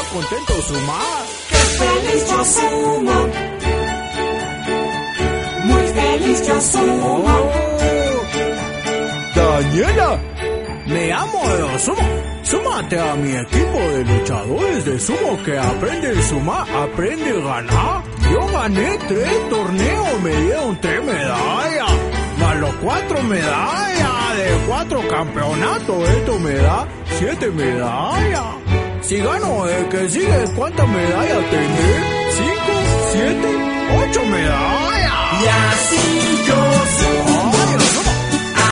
contento sumar. ¡Qué feliz yo sumo! Muy feliz yo sumo. Daniela, me amo de sumo. Súmate a mi equipo de luchadores de sumo que aprende a sumar, aprende a ganar. Yo gané 3 torneos, me dieron 3 medallas, más los 4 medallas de 4 campeonatos. Esto me da 7 medallas. Si gano el que sigue, ¿cuántas medallas tendré? 5, 7, 8 medallas. Y así yo sumo.